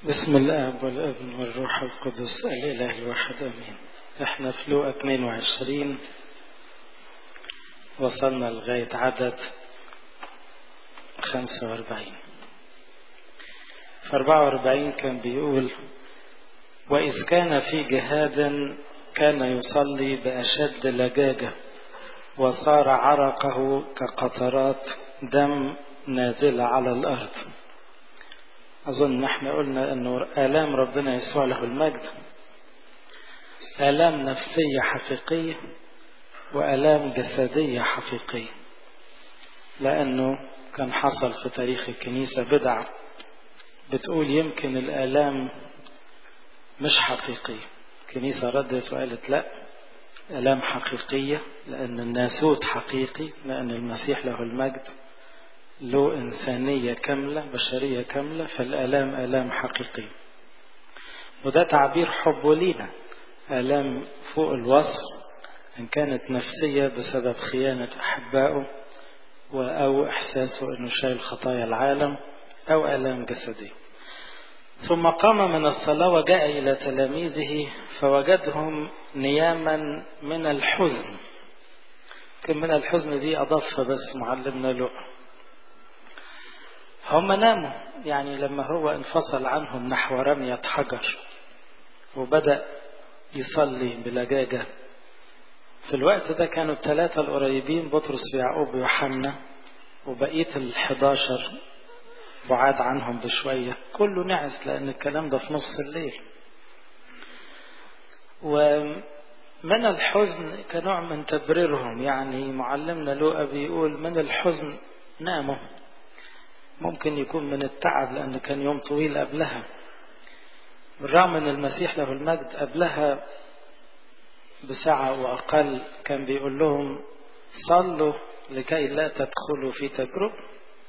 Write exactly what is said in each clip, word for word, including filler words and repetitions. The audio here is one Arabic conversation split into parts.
بسم الآب والابن والروح القدس الإله الواحد آمين. احنا في لوقا اثنين وعشرين وصلنا لغاية عدد خمسة وأربعين. في أربعة وأربعين كان بيقول: وإذ كان في جهاد كان يصلي بأشد لجاجة وصار عرقه كقطرات دم نازلة على الأرض. أظن نحن قلنا أنه آلام ربنا يسوع له المجد آلام نفسية حقيقية وآلام جسدية حقيقية، لأنه كان حصل في تاريخ الكنيسة بدع بتقول يمكن الآلام مش حقيقية. الكنيسة ردت وقالت لا، آلام حقيقية، لأن الناسوت حقيقي، لأن المسيح له المجد له إنسانية كاملة، بشرية كاملة، فالآلام آلام حقيقية. وده تعبير حبه لينا، آلام فوق الوصف، إن كانت نفسية بسبب خيانة أحبائه أو إحساسه أنه شايل خطايا العالم، أو آلام جسدية. ثم قام من الصلاة وجاء إلى تلاميذه فوجدهم نياما من الحزن. كم من الحزن دي أضافها بس معلمنا لوقا. هم ناموا، يعني لما هو انفصل عنهم نحو رمية حجر وبدأ يصلي بلجاجة، في الوقت ده كانوا الثلاثة القريبين بطرس ويعقوب ويوحنا، وبقية الحداشر بعاد عنهم بشوية، كله نعس لأن الكلام ده في نص الليل. ومن الحزن كنوع من تبريرهم، يعني معلمنا لوقا بيقول من الحزن ناموا. ممكن يكون من التعب لأن كان يوم طويل قبلها، بالرغم أن المسيح له المجد قبلها بساعة وأقل كان بيقول لهم صلوا لكي لا تدخلوا في تجربة،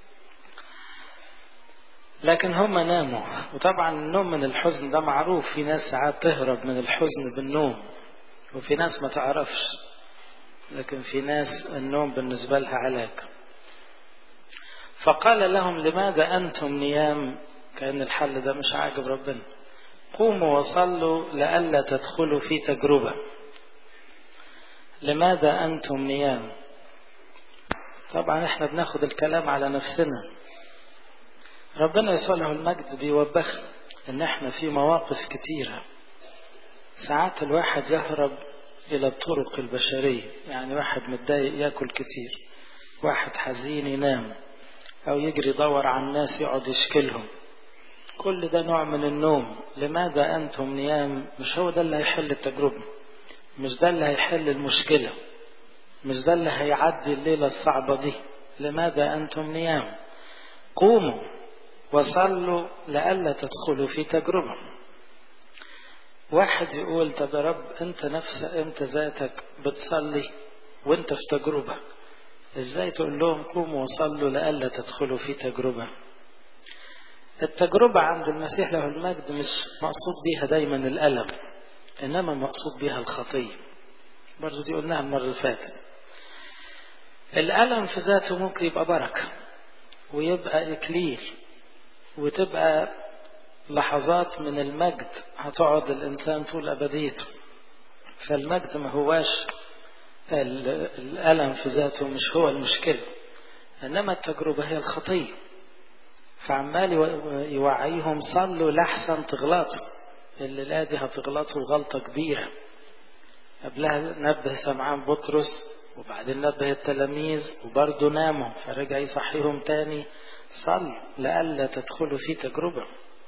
لكن هم ناموا. وطبعا النوم من الحزن ده معروف، في ناس ساعات تهرب من الحزن بالنوم، وفي ناس ما تعرفش، لكن في ناس النوم بالنسبة لها علاج. فقال لهم لماذا أنتم نيام؟ كأن الحل ده مش عاجب ربنا. قوموا وصلوا لئلا تدخلوا في تجربة. لماذا أنتم نيام؟ طبعا احنا بناخد الكلام على نفسنا. ربنا يسوع له المجد بيوبخ ان احنا في مواقف كتيرة ساعات الواحد يهرب الى الطرق البشرية، يعني واحد متضايق ياكل كتير، واحد حزين ينام، او يجري يدور على الناس يقعد يشكلهم. كل ده نوع من النوم. لماذا أنتم نيام؟ مش هو ده اللي هيحل التجربة، مش ده اللي هيحل المشكلة، مش ده اللي هيعدي الليلة الصعبة دي. لماذا أنتم نيام؟ قوموا وصلوا لئلا تدخلوا في تجربة. واحد يقول طب يا رب أنت نفسك أنت ذاتك بتصلي وأنت في تجربة، إزاي تقول لهم قوموا وصلوا لئلا تدخلوا في تجربة؟ التجربة عند المسيح له المجد مش مقصود بيها دايما الألم، إنما مقصود بيها الخطية. برضو دي قلناها المرة اللي فاتت. الألم في ذاته ممكن يبقى بركة ويبقى إكليل، وتبقى لحظات من المجد هتقعد الإنسان طول أبديته. فالمجد ما هواش الألم في ذاته، مش هو المشكلة، إنما التجربة هي الخطية. فعمال يوعيهم صلوا لحسن تغلطوا، اللي لا دي هتغلطوا غلطة كبيرة. قبلها نبه سمعان بطرس، وبعدين نبه التلاميذ وبرضه ناموا، فرجع يصحيهم تاني صلوا لئلا تدخلوا في تجربة.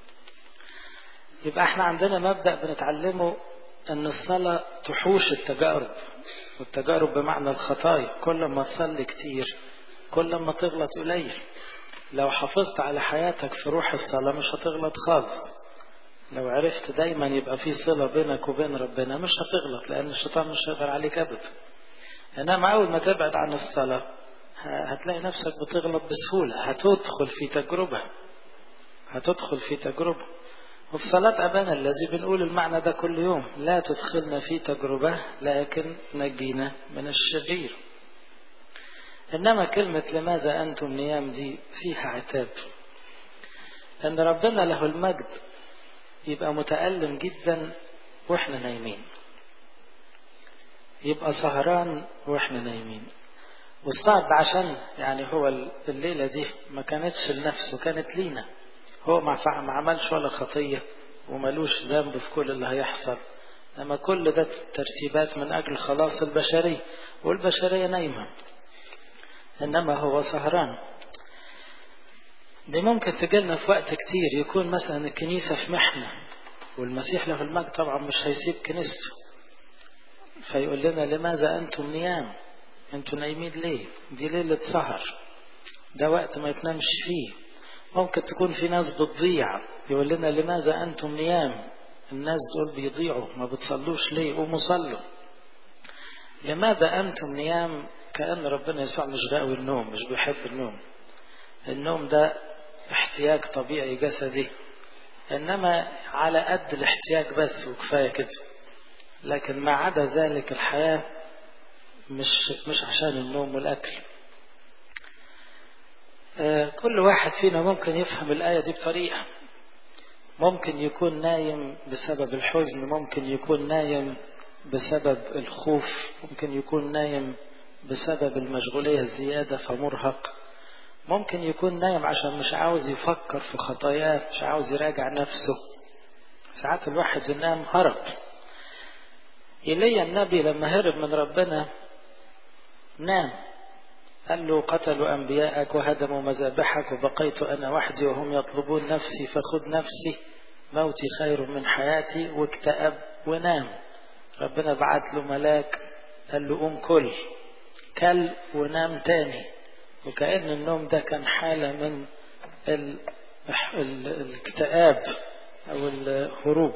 يبقى احنا عندنا مبدأ بنتعلمه ان الصلاة تحوش التجارب، والتجارب بمعنى الخطايا. كل ما تصلي كتير كل ما تغلط قليل. لو حافظت على حياتك في روح الصلاة مش هتغلط خالص. لو عرفت دايما يبقى في صلة بينك وبين ربنا مش هتغلط، لأن الشيطان مش هيقدر عليك أبدا. إنما أول ما تبعد عن الصلاة هتلاقي نفسك بتغلط بسهولة، هتدخل في تجربة هتدخل في تجربة. وفي صلاة أبانا الذي بنقول المعنى ده كل يوم: لا تدخلنا في تجربة لكن نجينا من الشرير. إنما كلمة لماذا أنتم نيام دي فيها عتاب، أن ربنا له المجد يبقى متألم جدا وإحنا نايمين، يبقى سهران وإحنا نايمين. والصعب عشان يعني هو الليلة دي ما كانتش لنفسه، كانت لينا. هو ما عملش ولا خطية وملوش ذنب في كل اللي هيحصل، لما كل ده ترتيبات من أجل خلاص البشرية، والبشرية نايمة إنما هو سهران. دي ممكن تجيلنا في وقت كتير، يكون مثلا الكنيسة في محنة والمسيح له المجد طبعا مش هيسيب كنيسته، فيقول لنا لماذا أنتم نيام؟ أنتم نايمين ليه؟ دي ليلة سهر، ده وقت ما يتنامش فيه. ممكن تكون في ناس بتضيع، يقول لنا لماذا أنتم نيام؟ الناس دول بيضيعوا، ما بتصلوش ليه؟ قوموا صلوا. لماذا أنتم نيام؟ كأن ربنا يسوع مش غاوي النوم، مش بيحب النوم. النوم ده احتياج طبيعي جسدي، إنما على قد الاحتياج بس وكفاية كده، لكن ما عدا ذلك الحياة مش مش عشان النوم والأكل. آه كل واحد فينا ممكن يفهم الآية دي بطريقة. ممكن يكون نايم بسبب الحزن، ممكن يكون نايم بسبب الخوف، ممكن يكون نايم بسبب المشغولية الزيادة فمرهق، ممكن يكون نايم عشان مش عاوز يفكر في خطاياه، مش عاوز يراجع نفسه. ساعات الواحد ينام هرب. إيليا النبي لما هرب من ربنا نام، قال له قتلوا أنبياءك وهدموا مذابحك وبقيت أنا وحدي وهم يطلبون نفسي، فخذ نفسي، موتي خير من حياتي، واكتئب ونام. ربنا بعت له ملاك قال له قوم كل كل ونام تاني، وكأن النوم ده كان حالة من ال... ال... الاكتئاب أو الهروب.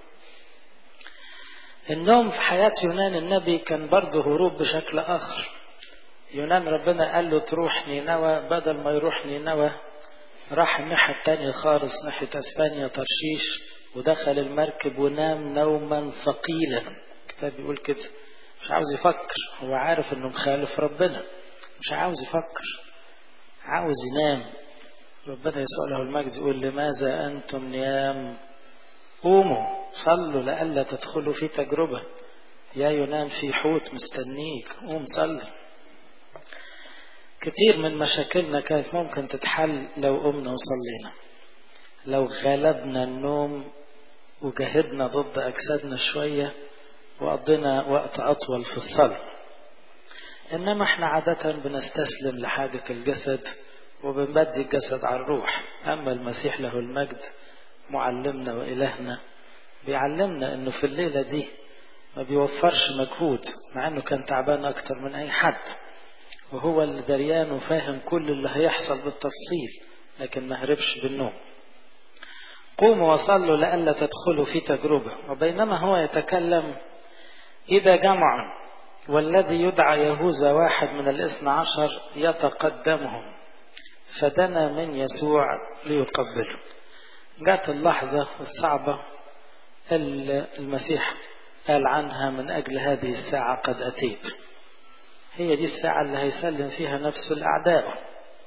النوم في حياة يونان النبي كان برضه هروب بشكل آخر. يونان ربنا قال له تروح نينوى، بدل ما يروح نينوى راح الناحية التانية خالص ناحية اسبانيا ترشيش، ودخل المركب ونام نوما ثقيلا. الكتاب بيقول كده، مش عاوز يفكر، هو عارف انه مخالف ربنا، مش عاوز يفكر، عاوز ينام. ربنا يسوع له المجد يقول لماذا أنتم نيام؟ قوموا صلوا لئلا تدخلوا في تجربة. يا يونان في حوت مستنيك، قوم صلي. كتير من مشاكلنا كانت ممكن تتحل لو قمنا وصلينا، لو غلبنا النوم وجهدنا ضد أجسادنا شوية وقضينا وقت أطول في الصلاة. إنما احنا عادة بنستسلم لحاجة الجسد وبنبدي الجسد على الروح. أما المسيح له المجد معلمنا وإلهنا بيعلمنا إنه في الليلة دي ما بيوفرش مجهود، مع إنه كان تعبان أكتر من أي حد، وهو اللي دريان وفاهم كل اللي هيحصل بالتفصيل، لكن ما هربش بالنوم. قوموا وصلوا لئلا تدخلوا في تجربة. وبينما هو يتكلم إذا جمع والذي يدعى يهوذا واحد من الاثنى عشر يتقدمهم، فدنا من يسوع ليقبله. جاءت اللحظة الصعبة المسيح قال عنها من أجل هذه الساعة قد أتيت. هي دي الساعة اللي هيسلم فيها نفسه الأعداء.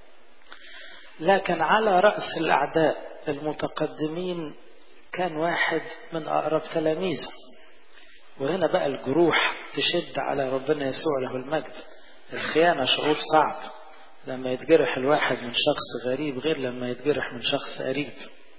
لكن على رأس الأعداء المتقدمين كان واحد من أقرب تلاميذه. وهنا بقى الجروح تشد على ربنا يسوع له المجد. الخيانة شعور صعب لما يتجرح الواحد من شخص غريب غير لما يتجرح من شخص قريب.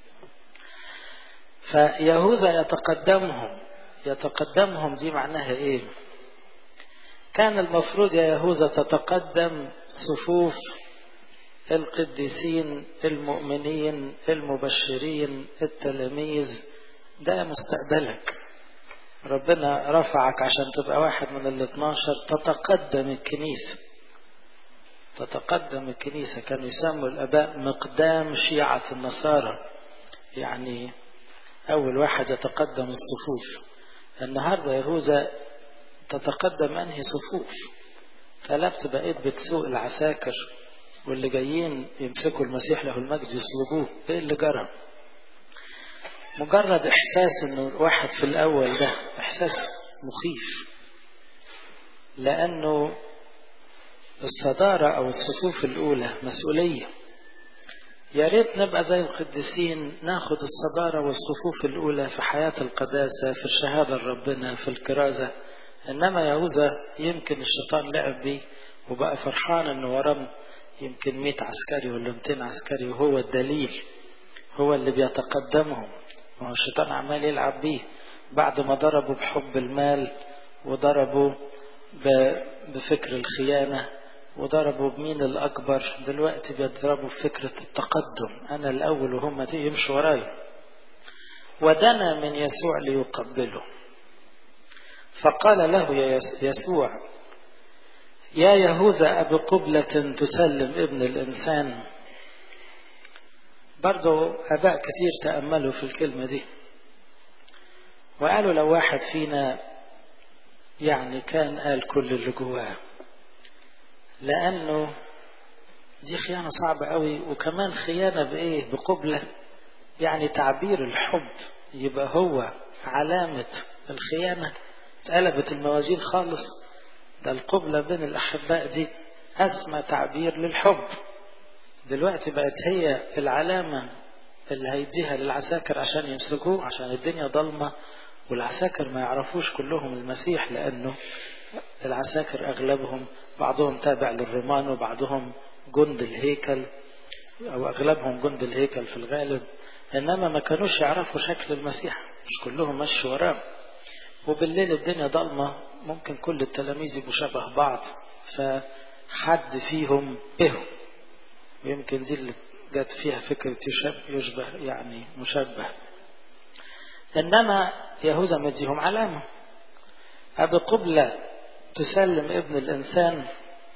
فيهوذا يتقدمهم. يتقدمهم دي معناها ايه؟ كان المفروض يا يهوذا تتقدم صفوف القديسين المؤمنين المبشرين التلاميذ، ده مستقبلك. ربنا رفعك عشان تبقى واحد من الاثناشر، تتقدم الكنيسة. تتقدم الكنيسة. كانوا يسموا الآباء مقدام شيعة النصارى، يعني أول واحد يتقدم الصفوف. النهاردة يهوذا تتقدم أنهي صفوف؟ فلبت بقيت بتسوق العساكر واللي جايين يمسكوا المسيح له المجد يصلبوه. ايه اللي جرى؟ مجرد احساس انه واحد في الاول ده احساس مخيف، لانه الصدارة او الصفوف الاولى مسؤولية. يا ريت نبقى زي القديسين، ناخد الصبارة والصفوف الأولى في حياة القداسة، في الشهادة لربنا، في الكرازة. إنما يهوذا يمكن الشيطان لعب بيه وبقى فرحان إنه ورم يمكن مئة عسكري ولا مئتين عسكري، وهو الدليل، هو اللي بيتقدمهم. وهو الشيطان عمال يلعب بيه بعد ما ضربوا بحب المال، وضربوا بفكر الخيانة، وضربوا بمين الأكبر. دلوقتي بيضربوا بفكرة التقدم، أنا الأول وهم يمشوا وراي. ودنا من يسوع ليقبله، فقال له يا يسوع: يا يهوذا أبي قبلة تسلم ابن الإنسان. برضو أباء كتير تأملوا في الكلمة دي وقالوا لو واحد فينا يعني كان قال كل اللي جواه، لأنه دي خيانة صعبة قوي، وكمان خيانة بإيه؟ بقبلة، يعني تعبير الحب يبقى هو علامة الخيانة. اتقلبت الموازين خالص. ده القبلة بين الأحباء دي أسمى تعبير للحب، دلوقتي بقت هي العلامة اللي هيديها للعساكر عشان يمسكوه، عشان الدنيا ضلمة والعساكر ما يعرفوش كلهم المسيح، لأنه العساكر أغلبهم بعضهم تابع للرومان وبعضهم جند الهيكل، أو أغلبهم جند الهيكل في الغالب، إنما ما كانوش يعرفوا شكل المسيح، مش كلهم مشوا وراه. وبالليل الدنيا ضلمة، ممكن كل التلاميذ يبقوا شبه بعض، فحد فيهم به، ويمكن دي اللي جت فيها فكرة يشبه يعني مشبه. إنما يهوذا مديهم علامة: أبي قبلة تسلم ابن الإنسان.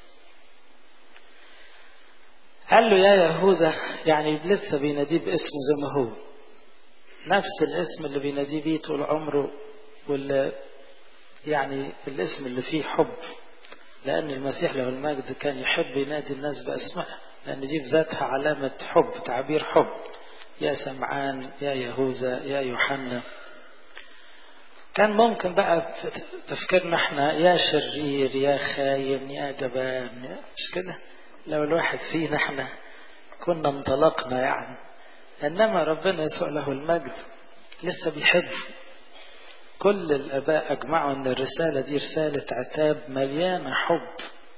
قال له يا يهوذا، يعني لسه بيناديه باسمه زي ما هو، نفس الاسم اللي بيناديه بيه طول عمره، واللي يعني الاسم اللي فيه حب، لأن المسيح له المجد كان يحب ينادي الناس بأسماء، لأن دي في ذاتها علامة حب، تعبير حب. يا سمعان، يا يهوذا، يا يوحنا. كان ممكن بقى في تفكيرنا احنا يا شرير، يا خاين، يا جبان، مش كده؟ لو الواحد فينا احنا كنا انطلقنا يعني. انما ربنا يسوع له المجد لسه بيحب. كل الاباء اجمعوا ان الرسالة دي رسالة عتاب مليانة حب،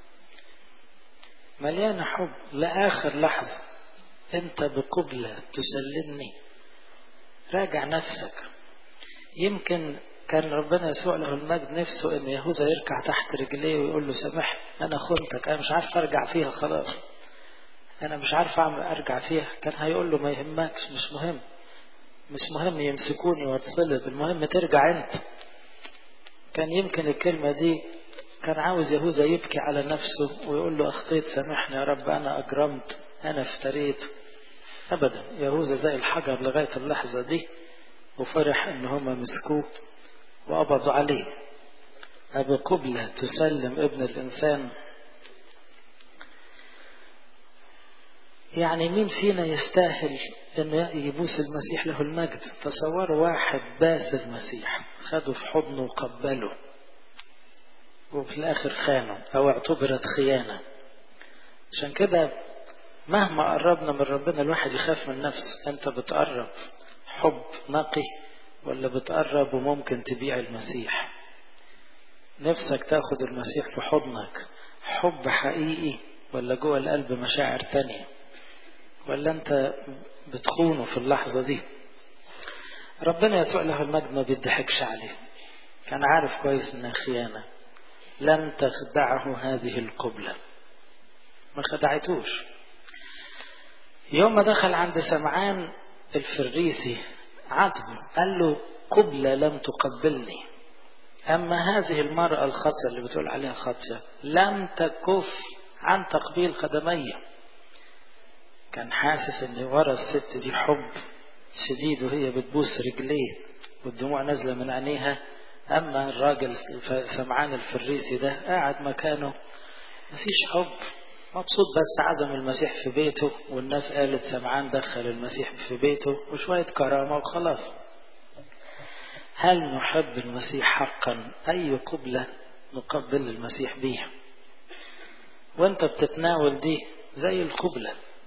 مليانة حب لآخر لحظة. انت بقبلة تسلمني، راجع نفسك. يمكن كان ربنا يسوع له المجد نفسه ان يهوذا يركع تحت رجليه ويقول له سامح، انا خنتك، انا مش عارف ارجع فيها خلاص، انا مش عارف اعمل ارجع فيها. كان هيقول له ما يهمكش، مش مهم، مش مهم يمسكوني واتصلب، المهم ترجع انت. كان يمكن الكلمة دي كان عاوز يهوذا يبكي على نفسه ويقول له اخطيت، سامحني يا رب، انا اجرمت، انا افتريت. ابدا، يهوذا زي الحجر لغاية اللحظة دي، وفرح ان هما مسكوه وقبضوا عليه. أبي قبلة تسلم ابن الإنسان. يعني مين فينا يستاهل أنه يبوس المسيح له المجد؟ تصوروا واحد باس المسيح، خده في حضنه وقبله، وفي الآخر خانه أو اعتبرت خيانة. عشان كده مهما قربنا من ربنا الواحد يخاف من نفسه. أنت بتقرب حب نقي ولا بتقرب وممكن تبيع المسيح؟ نفسك تاخد المسيح في حضنك حب حقيقي، ولا جوه القلب مشاعر تانية، ولا انت بتخونه في اللحظة دي؟ ربنا يسوع له المجد ما بيضحكش عليه، كان عارف كويس انها خيانة. لم تخدعه هذه القبلة، ما خدعتوش. يوم ما دخل عند سمعان الفريسي عاتبه، قال له قبلة لم تقبلني، أما هذه المرأة الخاطئة اللي بتقول عليها خاطئة لم تكف عن تقبيل قدمي. كان حاسس ان ورا الست دي حب شديد وهي بتبوس رجليه والدموع نازلة من عينيها. أما الراجل سمعان الفريسي ده قاعد مكانه مفيش حب، مبسوط بس عزم المسيح في بيته، والناس قالت سمعان دخل المسيح في بيته، وشوية كرامة وخلاص. هل نحب المسيح حقا؟ أي قبلة نقبل المسيح بيها؟ وانت بتتناول دي زي القبلة،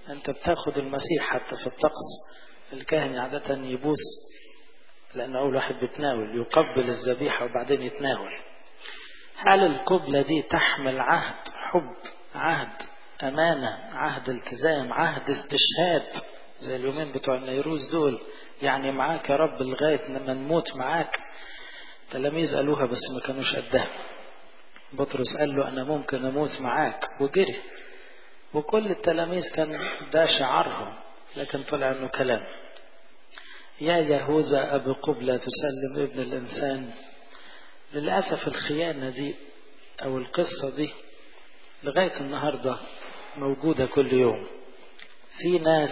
أنت بتاخد المسيح حتى في الطقس الكاهن عادة يبوس، لأنه أول واحد بيتناول يقبل الذبيحة وبعدين يتناول. هل القبلة دي تحمل عهد حب، عهد أمانة، عهد التزام، عهد استشهاد زي اليومين بتوع النيروز دول؟ يعني معاك يا رب لغاية لما نموت معاك. تلاميذ قالوها بس ما كانوش قدها. بطرس قال له أنا ممكن أموت معاك وجري، وكل التلاميذ كان ده شعارهم، لكن طلع أنه كلام. يا يهوذا أبي قبلة تسلم ابن الإنسان. للأسف الخيانة دي أو القصة دي لغاية النهاردة موجودة كل يوم. في ناس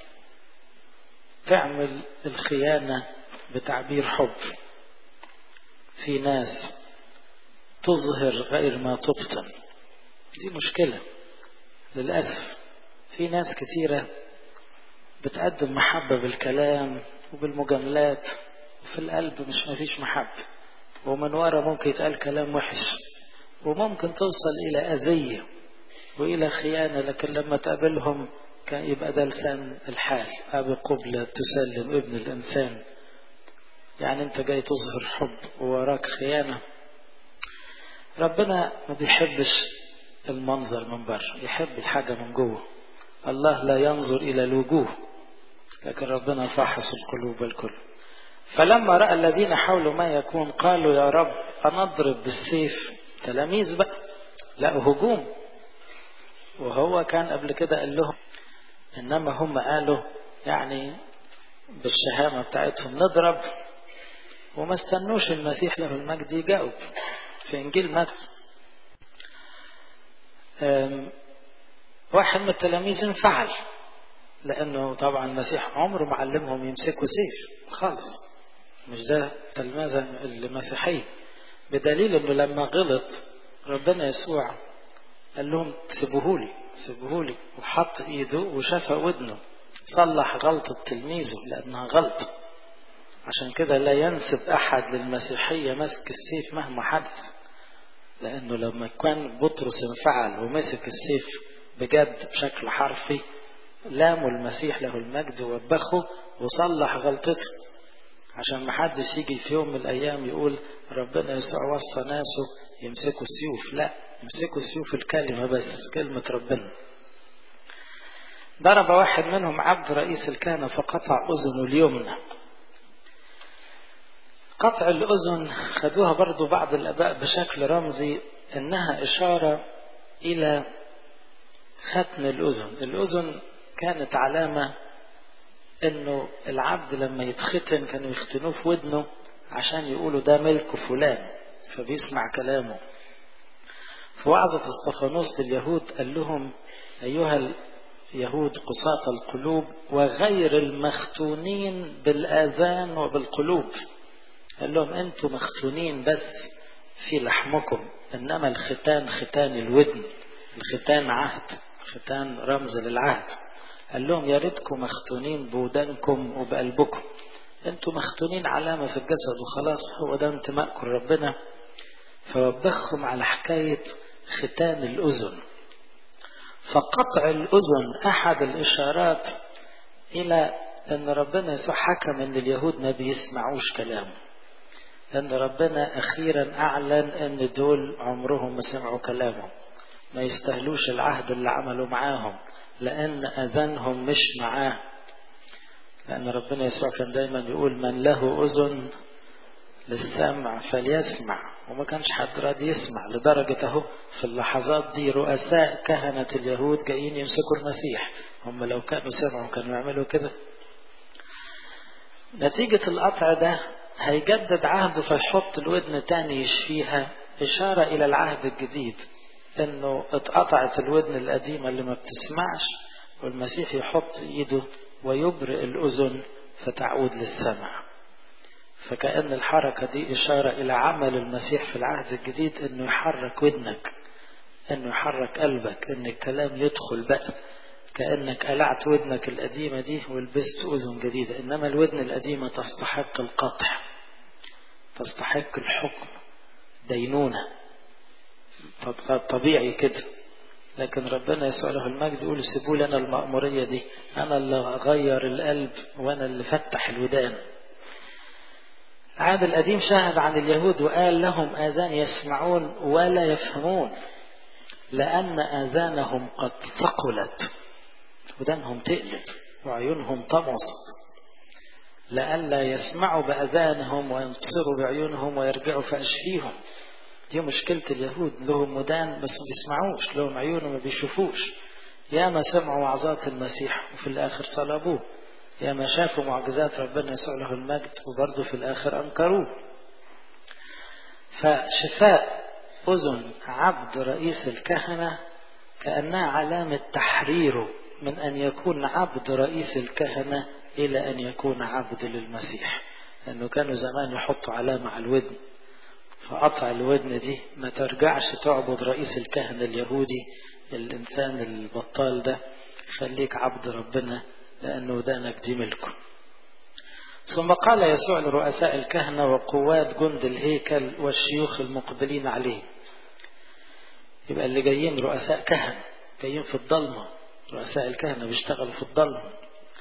تعمل الخيانة بتعبير حب، في ناس تظهر غير ما تبطن. دي مشكلة للأسف. في ناس كثيرة بتقدم محبة بالكلام وبالمجاملات، وفي القلب مش مفيش محبة، ومن وراء ممكن يتقال كلام وحش، وممكن توصل إلى أذية وإلى خيانة، لكن لما تقابلهم كان يبقى ده لسان الحال. أبي قبلة تسلم ابن الإنسان، يعني أنت جاي تظهر حب ووراك خيانة. ربنا ما بيحبش المنظر من بره، يحب الحاجة من جوه. الله لا ينظر إلى الوجوه، لكن ربنا فاحص القلوب الكل. فلما رأى الذين حولوا ما يكون قالوا يا رب أنضرب بالسيف. تلاميذ بقى لقوا هجوم، وهو كان قبل كده قال لهم، إنما هم قالوا يعني بالشهامة بتاعتهم نضرب، وما استنوش المسيح له المجد يجاوب. في إنجيل متى واحد من التلاميذ انفعل، لأنه طبعا المسيح عمره معلمهم يمسكوا سيف خالص، مش ده تلمذة المسيحية، بدليل أنه لما غلط ربنا يسوع قال لهم سيبوهولي سيبوهولي، وحط إيده وشفى ودنه، صلح غلطة تلميذه لأنها غلطة. عشان كده لا ينسب أحد للمسيحية مسك السيف مهما حدث، لأنه لما كان بطرس انفعل ومسك السيف بجد بشكل حرفي، لاموا المسيح له المجد ووبخه وصلح غلطته، عشان ما حدش يجي في يوم من الأيام يقول ربنا يسوع وصى ناسه يمسكوا السيوف. لا، يمسكوا سيوف الكلمة بس، كلمة ربنا. ضرب واحد منهم عبد رئيس الكهنة فقطع أذنه اليمنى. قطع الأذن خدوها برضو بعض الآباء بشكل رمزي، إنها إشارة إلى ختن الأذن. الأذن كانت علامة إنه العبد لما يتختن كانوا يختنوه في ودنه عشان يقولوا ده ملك فلان، فبيسمع كلامه. في وعظة اسطفانوس لليهود قال لهم أيها اليهود قساة القلوب وغير المختونين بالآذان وبالقلوب. قال لهم أنتم مختونين بس في لحمكم، إنما الختان ختان الودن، الختان عهد، ختان رمز للعهد. قال لهم يا ريتكم مختونين بودانكم وبقلبكم، أنتم مختونين علامة في الجسد وخلاص، هو ده انتمائكم لربنا. فوبخهم على حكاية ختان الأذن. فقطع الأذن أحد الإشارات إلى أن ربنا يسوع حكم أن اليهود ما بيسمعوش كلامه، لأن ربنا أخيرا أعلن أن دول عمرهم ما سمعوا كلامه، ما يستهلوش العهد اللي عملوا معاهم، لأن أذانهم مش معاه. لأن ربنا يسوع كان دايما يقول من له أذن للسمع فليسمع، وما كانش حد راضي يسمع، لدرجة اهو في اللحظات دي رؤساء كهنة اليهود جايين يمسكوا المسيح. هم لو كانوا سمعوا كانوا يعملوا كده. نتيجة القطع ده هيجدد عهده، فيحط الودن تاني يشفيها، إشارة إلى العهد الجديد، إنه اتقطعت الودن القديمة اللي ما بتسمعش، والمسيح يحط إيده ويبرئ الأذن فتعود للسمع. فكأن الحركة دي إشارة إلى عمل المسيح في العهد الجديد، إنه يحرك ودنك، إنه يحرك قلبك، إن الكلام يدخل بقى، كأنك قلعت ودنك القديمة دي ولبست أذن جديدة. إنما الودن القديمة تستحق القطع، تستحق الحكم، دينونة طبيعي كده، لكن ربنا يسوع له المجد يقول سيبوا لنا المأمورية دي، أنا اللي أغير القلب وأنا اللي فتح الودان. العهد القديم شاهد عن اليهود وقال لهم آذان يسمعون ولا يفهمون، لأن آذانهم قد ثقلت، ودانهم تقلت وعيونهم طمست، لئلا يسمعوا بأذانهم وينبصروا بعيونهم ويرجعوا فأشفيهم. دي مشكلة اليهود، لهم ودان بس ما بيسمعوش، لهم عيون وما بيشوفوش. يا ما سمعوا وعظات المسيح وفي الآخر صلبوه، يا ما شافوا معجزات ربنا يسوع له المجد وبرضه في الآخر أنكروه. فشفاء أذن عبد رئيس الكهنة كأنها علامة تحريره من أن يكون عبد رئيس الكهنة إلى أن يكون عبد للمسيح، لأنه كانوا زمان يحطوا علامة على الودن، فقطع الودن دي ما ترجعش تعبد رئيس الكهنة اليهودي الإنسان البطال ده، خليك عبد ربنا لأنه ودانك دي ملكه. ثم قال يسوع لرؤساء الكهنة وقوات جند الهيكل والشيوخ المقبلين عليه. يبقى اللي جايين رؤساء كهنة جايين في الضلمة، رؤساء الكهنة بيشتغلوا في الضلمة.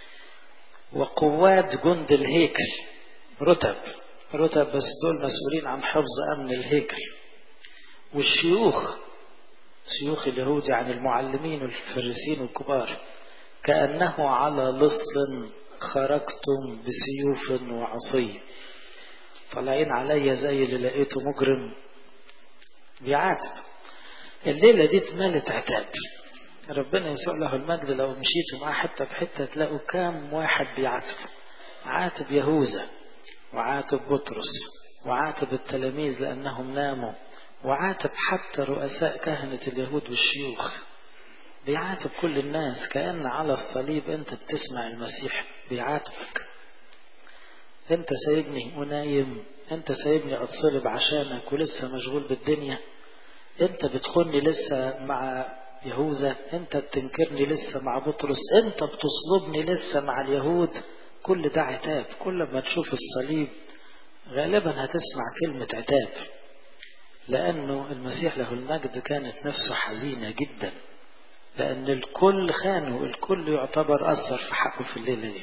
وقوات جند الهيكل رتب رتب بس دول مسؤولين عن حفظ أمن الهيكل. والشيوخ شيوخ اليهود يعني المعلمين والفريسين الكبار، كأنه على لص خرجتم بسيوف وعصي. طالعين عليا زي اللي لقيته مجرم بيعاتب. الليلة دي اتمالت عتاب. ربنا يسوع له المجد لو مشيتوا معاه حتة بحتة تلاقوا كام واحد بيعاتب. عاتب يهوذا، وعاتب بطرس، وعاتب التلاميذ لأنهم ناموا، وعاتب حتى رؤساء كهنة اليهود والشيوخ. بيعاتب كل الناس، كأن على الصليب انت بتسمع المسيح بيعاتبك. انت سايبني ونايم، انت سايبني اتصلب عشانك ولسه مشغول بالدنيا، انت بتخوني لسه مع يهوذا، انت بتنكرني لسه مع بطرس، انت بتصلبني لسه مع اليهود. كل ده عتاب. كل ما تشوف الصليب غالبا هتسمع كلمة عتاب، لأنه المسيح له المجد كانت نفسه حزينة جدا، لأن الكل خانه، الكل يعتبر أثر في حقه في الليلة دي.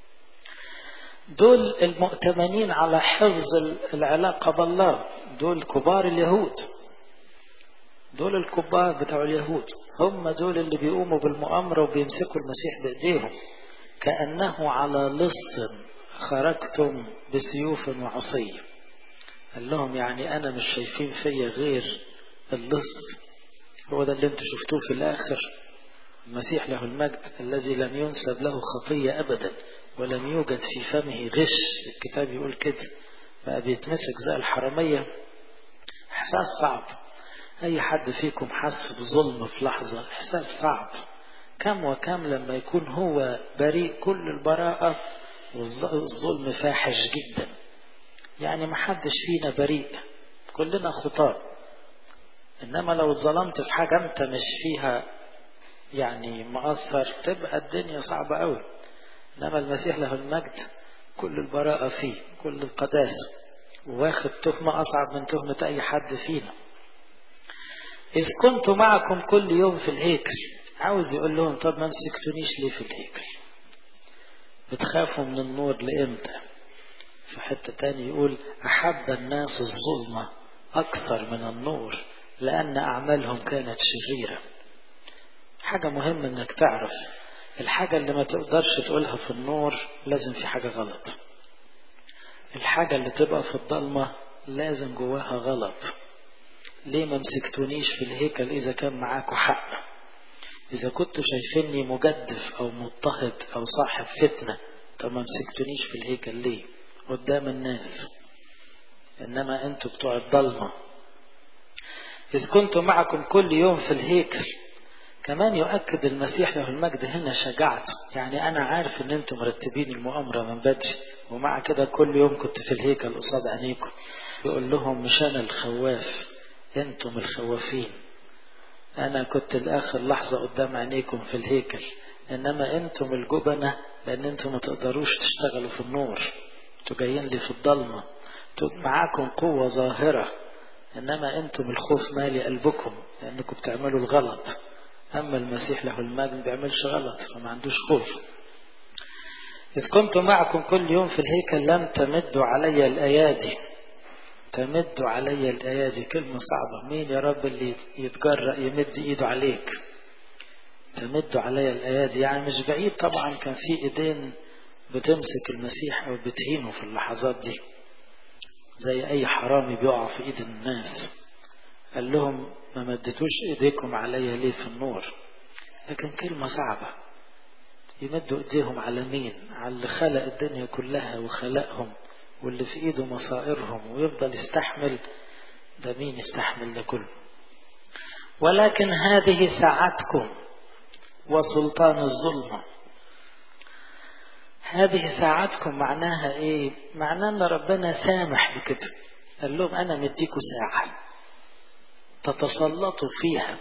دول المؤتمنين على حفظ العلاقة بالله، دول كبار اليهود، دول الكبار بتوع اليهود، هم دول اللي بيقوموا بالمؤامرة وبيمسكوا المسيح بإيديهم. كأنه على لص خرجتم بسيوف وعصي. قال لهم يعني أنا مش شايفين فيا غير اللص، هو ده اللي انتوا شفتوه في الآخر. المسيح له المجد الذي لم ينسب له خطية أبدا ولم يوجد في فمه غش، الكتاب يقول كده، بقى بيتمسك زي الحرامية. إحساس صعب. أي حد فيكم حس بظلم في لحظة، إحساس صعب. كم وكم لما يكون هو بريء كل البراءة والظلم فاحش جدا. يعني ما حدش فينا بريء، كلنا خطاة. إنما لو ظلمت في حاجة أنت مش فيها يعني مقصر، تبقى الدنيا صعبة قوي. إنما المسيح له المجد كل البراءة فيه، كل القداسة، واخد تهمة أصعب من تهمة أي حد فينا. إذ كنت معكم كل يوم في الهيكل. عاوز يقول لهم طب ما مسكتونيش ليه في الهيكل؟ بتخافوا من النور لإمتى؟ في حتة تاني يقول أحب الناس الظلمة أكثر من النور لأن أعمالهم كانت شريرة. حاجة مهمة إنك تعرف الحاجة اللي ما تقدرش تقولها في النور لازم في حاجة غلط. الحاجة اللي تبقى في الضلمة لازم جواها غلط. ليه ما مسكتونيش في الهيكل إذا كان معاكوا حق؟ إذا كنتوا شايفيني مجدف أو مضطهد أو صاحب فتنة، طب ما مسكتونيش في الهيكل ليه قدام الناس؟ إنما أنتوا بتوع الضلمة. إذ كنت معكم كل يوم في الهيكل. كمان يؤكد المسيح له المجد هنا شجاعته، يعني أنا عارف إن أنتم مرتبين المؤامرة من بدري، ومع كده كل يوم كنت في الهيكل قصاد عينيكم. يقول لهم مش أنا الخواف، أنتم الخوافين. أنا كنت الآخر لحظة قدام عينيكم في الهيكل، إنما أنتم الجبنة، لأن أنتم ما تقدروش تشتغلوا في النور، أنتم جايين لي في الضلمة. معاكم قوة ظاهرة، إنما أنتم الخوف مالي قلبكم لأنكم بتعملوا الغلط. أما المسيح له المجد ما بيعملش غلط، فما عندوش خوف. إذ كنت معكم كل يوم في الهيكل لم تمدوا علي الأيادي. تمدوا علي الأيادي كلمة صعبة. مين يا رب اللي يتجرأ يمد إيده عليك؟ تمدوا علي الأيادي يعني مش بعيد طبعا كان في إيدين بتمسك المسيح أو بتهينه في اللحظات دي، زي أي حرامي بيقع في إيد الناس. قال لهم ما مدتوش إيديكم علي ليه في النور؟ لكن كلمة صعبة. يمدوا إيديهم على مين؟ على اللي خلق الدنيا كلها وخلقهم واللي في إيده مصائرهم ويفضل يستحمل؟ ده مين يستحمل ده كله؟ ولكن هذه ساعتكم وسلطان الظلمة. هذه ساعتكم معناها ايه؟ معناه ان ربنا سامح بكده. قال لهم انا مديكوا ساعة تتسلطوا فيها.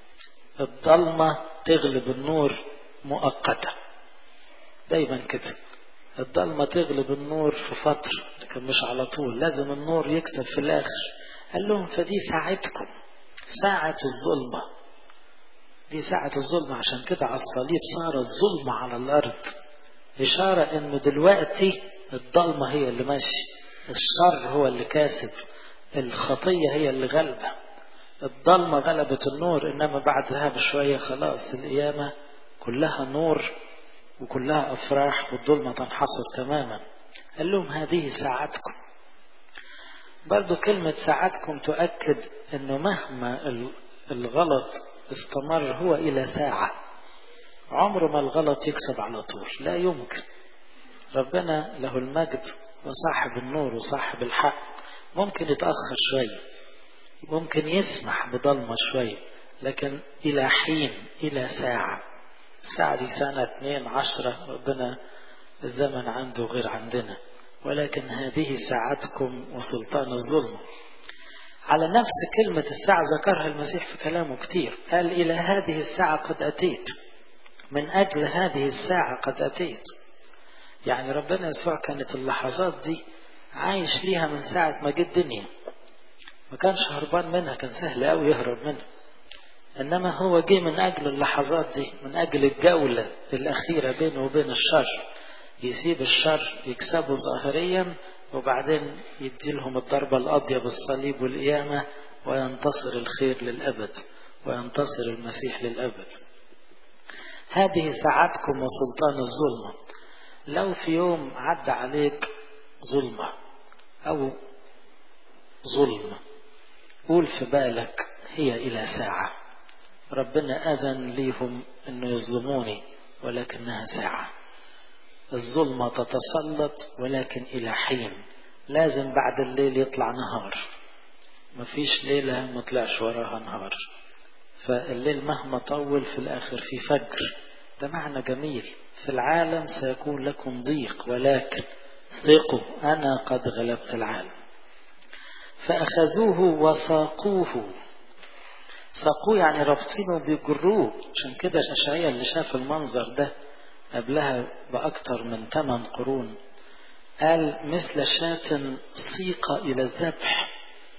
الضلمة تغلب النور مؤقتة، دايما كده. الضلمة تغلب النور في فترة لكن مش على طول، لازم النور يكسب في الاخر. قال لهم فدي ساعتكم، ساعة الظلمة. دي ساعة الظلمة، عشان كده على الصليب صار الظلمة على الارض، إشارة إنه دلوقتي الضلمة هي اللي ماشي، الشر هو اللي كاسب، الخطية هي اللي غلبة. الضلمة غلبت النور، إنما بعدها بشوية خلاص القيامة كلها نور وكلها أفراح والظلمة تنحصر تماما. قال لهم هذه ساعتكم. برضو كلمة ساعتكم تؤكد إنه مهما الغلط استمر هو إلى ساعة، عمر ما الغلط يكسب على طول، لا يمكن. ربنا له المجد وصاحب النور وصاحب الحق. ممكن يتأخر شوية، ممكن يسمح بضلمة شوية، لكن إلى حين، إلى ساعة. الساعة دي سنة اتنين عشرة، ربنا الزمن عنده غير عندنا. ولكن هذه ساعتكم وسلطان الظلم. على نفس كلمة الساعة ذكرها المسيح في كلامه كتير، قال إلى هذه الساعة قد أتيت، من أجل هذه الساعة قد أتيت. يعني ربنا يسوع كانت اللحظات دي عايش ليها من ساعة ما جه الدنيا، ما كانش هربان منها، كان سهل أوي يهرب منها. إنما هو جه من أجل اللحظات دي، من أجل الجولة الأخيرة بينه وبين الشر، يسيب الشر يكسبه ظاهريا وبعدين يديلهم الضربة القاضية بالصليب والقيامة، وينتصر الخير للأبد، وينتصر المسيح للأبد. هذه ساعتكم وسلطان الظلمة. لو في يوم عدى عليك ظلمة أو ظلم، قول في بالك هي إلى ساعة. ربنا أذن ليهم أنه يظلموني ولكنها ساعة. الظلمة تتسلط ولكن إلى حين، لازم بعد الليل يطلع نهار، مفيش ليلة ما طلعش وراها نهار. فالليل مهما طول في الآخر في فجر. ده معنى جميل. في العالم سيكون لكم ضيق ولكن ثقوا أنا قد غلبت العالم. فأخذوه وساقوه. ساقوه يعني رابطينه بيجروه. عشان كده أشعياء اللي شاف المنظر ده قبلها بأكتر من ثمان قرون قال مثل شاة سيق إلى الذبح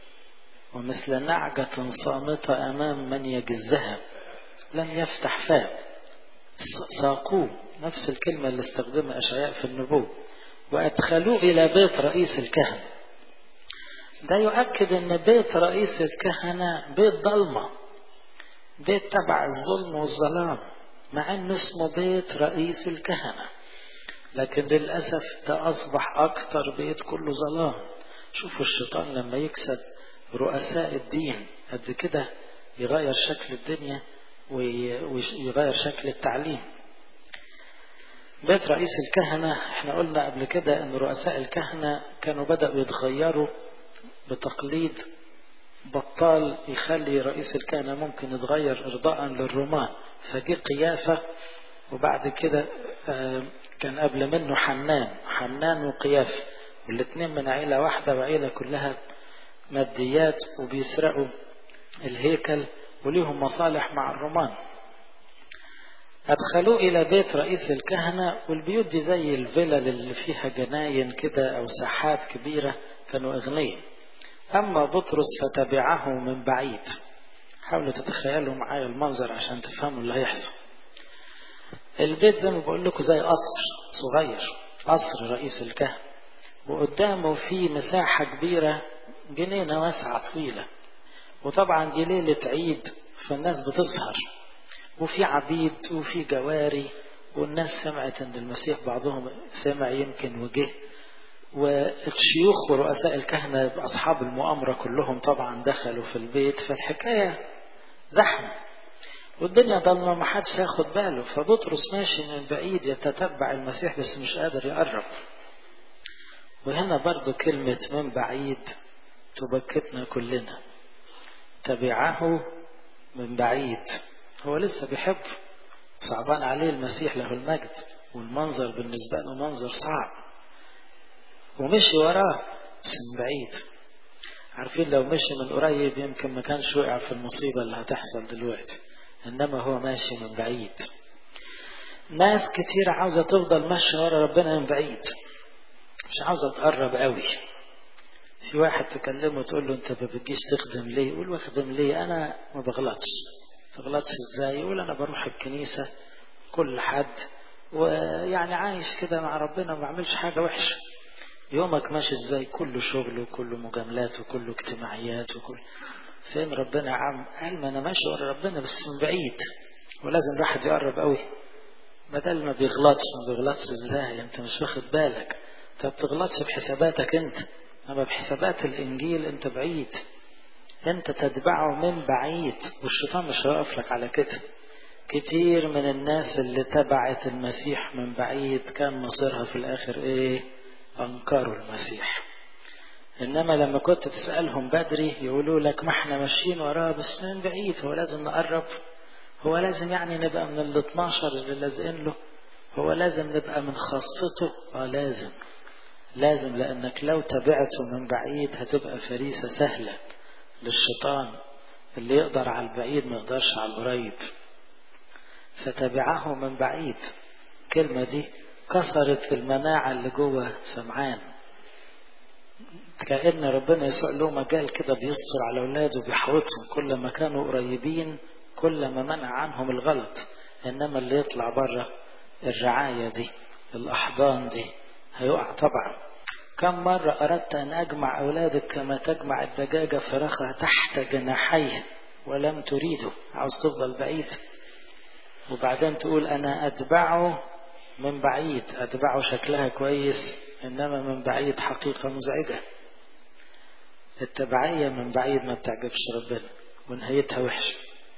ومثل نعجة صامتة أمام من يجزها لم يفتح فاه. ساقوه، نفس الكلمة اللي استخدمها أشعياء في النبوة. وأدخلوه إلى بيت رئيس الكهنة. ده يؤكد أن بيت رئيس الكهنة بيت ضلمة، بيت تبع الظلم والظلام، مع أنه اسمه بيت رئيس الكهنة، لكن للأسف ده أصبح أكتر بيت كله ظلام. شوفوا الشيطان لما يكسب رؤساء الدين قد كده يغير شكل الدنيا ويغير شكل التعليم. بيت رئيس الكهنة، احنا قلنا قبل كده ان رؤساء الكهنة كانوا بدأوا يتغيروا بتقليد بطال يخلي رئيس الكهنة ممكن يتغير ارضاء للرومان. فجي قيافة، وبعد كده كان قبل منه حنان حنان وقيافة، والاثنين من عيلة واحدة وعيلة كلها ماديات وبيسرقوا الهيكل وليهم مصالح مع الرومان. أدخلوه إلى بيت رئيس الكهنة، والبيوت دي زي الفلل اللي فيها جناين كده أو ساحات كبيرة، كانوا أغنياء. أما بطرس فتبعه من بعيد حاولوا تتخيلوا معايا المنظر عشان تفهموا اللي هيحصل. البيت زي ما بقول لكم زي قصر صغير، قصر رئيس الكهنة، وقدامه في مساحة كبيرة، جنينة واسعة طويلة، وطبعا دي ليلة عيد فالناس بتسهر، وفي عبيد وفي جواري، والناس سمعت ان المسيح، بعضهم سمع يمكن وجه، والشيوخ ورؤساء الكهنة أصحاب المؤامرة كلهم طبعا دخلوا في البيت، فالحكاية زحمة والدنيا ضلمة ما حدش ياخد باله. فبطرس ماشي من بعيد يتتبع المسيح بس مش قادر يقرب. وهنا برضو كلمة من بعيد تبكتنا كلنا. تبعه من بعيد، هو لسه بيحب، صعبان عليه المسيح له المجد، والمنظر بالنسبة له منظر صعب، ومشي وراه بس من بعيد. عارفين لو مشي من قريب يمكن ما كانش وقع في المصيبة اللي هتحصل دلوقتي، إنما هو ماشي من بعيد. ناس كتير عاوزة تفضل ماشية ورا ربنا من بعيد، مش عاوزة تقرب قوي. في واحد تكلمه تقول له انت ما بتجيش تخدم ليه؟ يقول واخدم ليه؟ انا ما بغلطش. تغلطش ازاي؟ يقول انا بروح الكنيسة كل حد، ويعني عايش كده مع ربنا ما بعملش حاجة وحشة. يومك ماشي ازاي؟ كله شغل وكله مجاملات وكله اجتماعيات وكل فين ربنا يا عم؟ قال ما انا ماشي ورا ربنا بس من بعيد، ولازم الواحد يقرب قوي. بدل ما بيغلطش، ما بيغلطش ازاي؟ انت مش واخد بالك. انت ما بتغلطش بحساباتك انت، اما بحسابات الانجيل انت بعيد، انت تتبعه من بعيد، والشيطان مش هيقف لك على كده. كتير من الناس اللي تبعت المسيح من بعيد كان مصيرها في الاخر ايه؟ انكروا المسيح. انما لما كنت تسألهم بدري يقولوا لك ما احنا ماشيين وراه بس من بعيد، هو لازم نقرب؟ هو لازم يعني نبقى من ال اتناشر اللي لازقين له؟ هو لازم نبقى من خاصته؟ اه لازم لازم، لأنك لو تبعته من بعيد هتبقى فريسة سهلة للشيطان، اللي يقدر على البعيد ما يقدرش على القريب. فتبعه من بعيد، الكلمة دي كسرت المناعة اللي جوه سمعان. كأن ربنا يسوع له مجال كده بيستر على أولاده وبيحوطهم، كل ما كانوا قريبين كل ما منع عنهم الغلط. إنما اللي يطلع بره الرعاية دي، الأحضان دي، هيقع طبعا. كم مرة أردت أن أجمع أولادك كما تجمع الدجاجة فراخها تحت جناحيه ولم تريده، عاوز تفضل بعيد، وبعدين تقول أنا أتبعه من بعيد. أتبعه شكلها كويس، إنما من بعيد حقيقة مزعجة. التبعية من بعيد ما بتعجبش ربنا ونهايتها وحشة.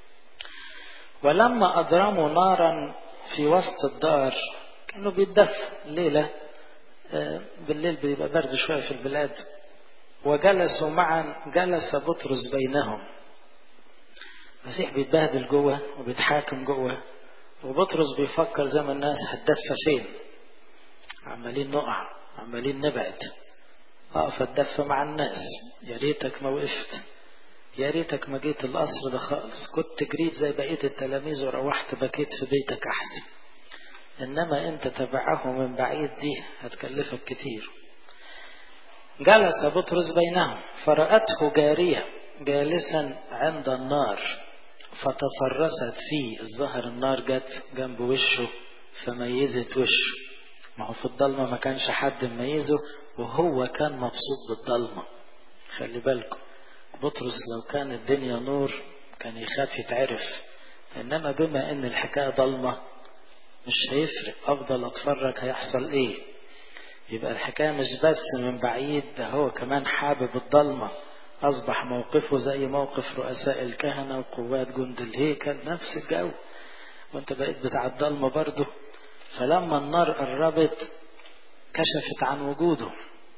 ولما أضرموا نارا في وسط الدار، كانوا بيتدفوا الليلة، بالليل بيبقى برد شوية في البلاد، وجلسوا معا، جلس بطرس بينهم. المسيح بيتبهدل جوه وبيتحاكم جوه، وبطرس بيفكر زي ما الناس هتدفى فين، عمالين نقع، عمالين نبعد، اقف اتدفى مع الناس. يا ريتك ما وقفت، يا ريتك ما جيت القصر ده خالص، كنت جريت زي بقية التلاميذ وروحت بكيت في بيتك احسن. انما انت تبعه من بعيد، دي هتكلفك كتير. جلس بطرس بينهم فرأته جارية جالسا عند النار فتفرست فيه. الظهر النار جت جنب وشه فميزت وشه. ما هو في الضلمة ما كانش حد مميزه، وهو كان مبسوط بالضلمة. خلي بالكم، بطرس لو كان الدنيا نور كان يخاف يتعرف، انما بما ان الحكاية ضلمة مش هيفرق، افضل اتفرج هيحصل ايه. يبقى الحكاية مش بس من بعيد، ده هو كمان حابب الضلمة. اصبح موقفه زي موقف رؤساء الكهنة وقوات جند الهيكل، نفس الجو، وانت بقيت بتاع الضلمة برضه. فلما النار قربت كشفت عن وجوده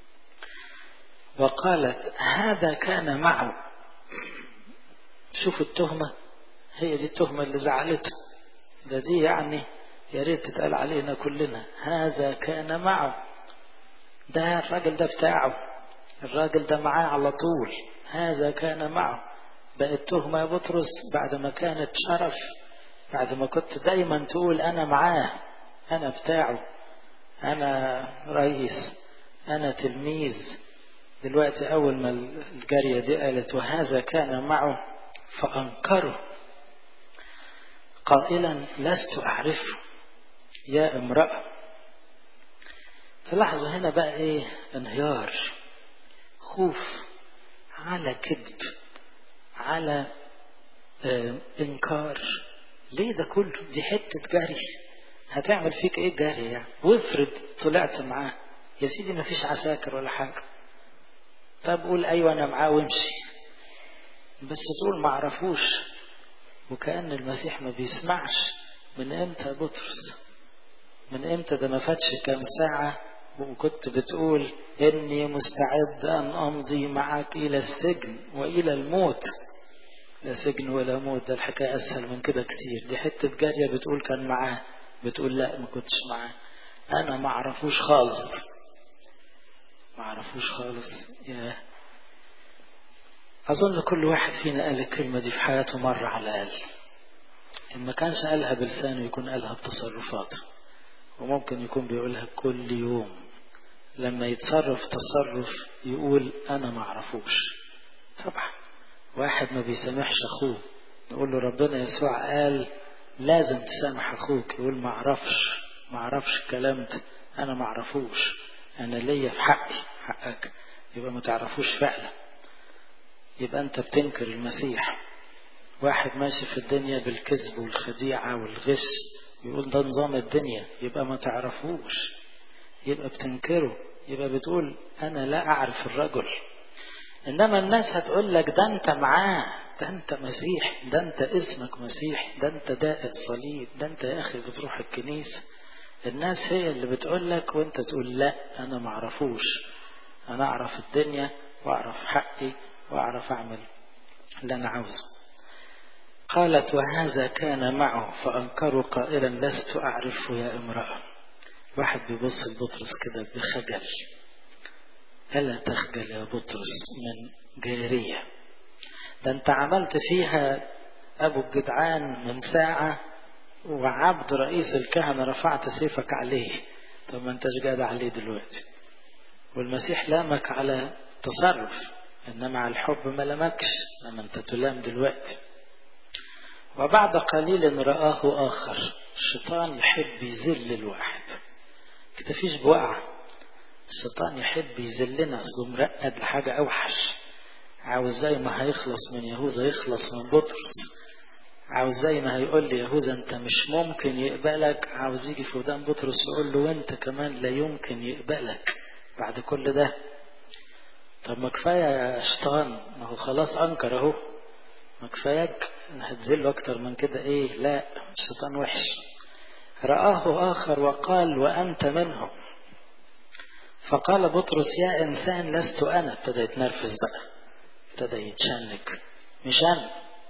وقالت هذا كان معه. شوفوا التهمة، هي دي التهمة اللي زعلته. ده دي يعني يا ريت تتقال علينا كلنا، هذا كان معه. ده الراجل ده بتاعه، الراجل ده معاه على طول، هذا كان معه. بقت تهمة يا بطرس بعد ما كانت شرف، بعد ما كنت دايما تقول أنا معاه، أنا بتاعه، أنا رئيس، أنا تلميذ. دلوقتي أول ما الجارية دي قالت وهذا كان معه، فأنكره قائلا لست أعرفه يا امرأة. تلاحظوا هنا بقى ايه؟ انهيار، خوف، على كذب، على اه انكار. ليه ده كله؟ دي حتة جري، هتعمل فيك ايه جري يعني؟ وافرض طلعت معاه يا سيدي، مفيش عساكر ولا حاجة، طب قول ايوه انا معاه وامشي، بس تقول ما عرفوش. وكأن المسيح ما بيسمعش. من امتى يا بطرس؟ من امتى؟ ده ما فاتش كام ساعة وكنت بتقول اني مستعد ان امضي معك الى السجن والى الموت. لا سجن ولا موت، ده الحكاية اسهل من كده كتير. دي حتة جارية بتقول كان معاه، بتقول لا ما كنتش معاه، انا ما عرفوش خالص، ما عرفوش خالص. يا اظن كل واحد فينا قال الكلمة دي في حياته مرة على الاقل، ان ما كانش قالها بلسانه يكون قالها بتصرفاته، وممكن يكون بيقولها كل يوم. لما يتصرف تصرف يقول انا ما عرفوش. طبعا واحد ما بيسامحش اخوه، نقول له ربنا يسوع قال لازم تسامح اخوك، يقول ما عرفش، ما عرفش الكلام ده، انا ما عرفوش، انا ليا في حقي حقك، يبقى ما تعرفوش فعلا، يبقى انت بتنكر المسيح. واحد ماشي في الدنيا بالكذب والخديعة والغش، يقول ده نظام الدنيا، يبقى ما تعرفوش، يبقى بتنكره، يبقى بتقول أنا لا أعرف الرجل. إنما الناس هتقول لك ده أنت معاه، ده أنت مسيح، ده أنت اسمك مسيح، ده أنت دائق صليب، ده أنت يا أخي بتروح الكنيسة. الناس هي اللي بتقول لك وأنت تقول لا أنا ما أعرفوش، أنا أعرف الدنيا وأعرف حقي وأعرف أعمل اللي أنا عاوزه. قالت وهذا كان معه فأنكروا قائلا لست أعرفه يا امرأة. واحد بيبص لبطرس كده بخجل، ألا تخجل يا بطرس من جارية؟ ده أنت عملت فيها أبو الجدعان من ساعة، وعبد رئيس الكهنة رفعت سيفك عليه، طب ما أنتش جاد عليه دلوقتي. والمسيح لامك على تصرف، إنما على الحب ما لمكش، لما أنت تلام دلوقتي. وبعد قليل رآه آخر. الشيطان يحب يذل الواحد، كتفيش بوقعة. الشيطان يحب يذلنا، أصله مرقد لحاجة أوحش، عاوز زي ما هيخلص من يهوذا يخلص من بطرس، عاوز زي ما هيقول لي يهوذا أنت مش ممكن يقبلك، عاوز يجي في ودان بطرس يقول له وأنت كمان لا يمكن يقبلك بعد كل ده. طب ما كفاية يا شيطان، ما هو خلاص أنكر أهو، ما كفاياك هتذله أكتر من كده إيه؟ لا، الشيطان وحش. رآه آخر وقال وأنت منهم. فقال بطرس يا إنسان لست أنا. ابتدى يتنرفز بقى، ابتدى يتشنك، مش أنا.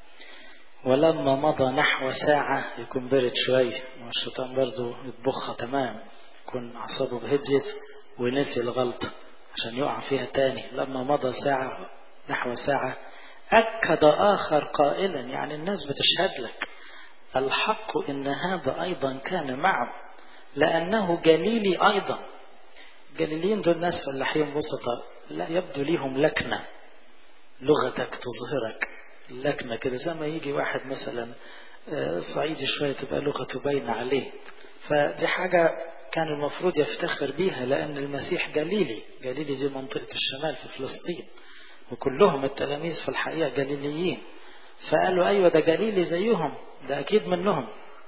ولما مضى نحو ساعة، يكون برد شوية، والشيطان برضو يطبخها تمام، يكون أعصابه بهديت ونسي الغلطة عشان يقع فيها تاني. لما مضى ساعة نحو ساعة أكد آخر قائلا، يعني الناس بتشهد لك، الحق إن هذا أيضا كان معه لأنه جليلي أيضا. جليليين دول ناس فلاحين بسطة، لا يبدو ليهم لكنة، لغتك تظهرك اللكنة كده، زي ما يجي واحد مثلا صعيدي شوية تبقى لغته باينة عليه. فدي حاجة كان المفروض يفتخر بيها، لأن المسيح جليلي. جليلي دي منطقة الشمال في فلسطين، وكلهم التلاميذ في الحقيقة جليليين. فقالوا أيوة ده جليلي زيهم، ده أكيد منهم.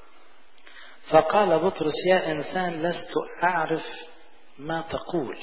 فقال بطرس يا إنسان لست أعرف ما تقول.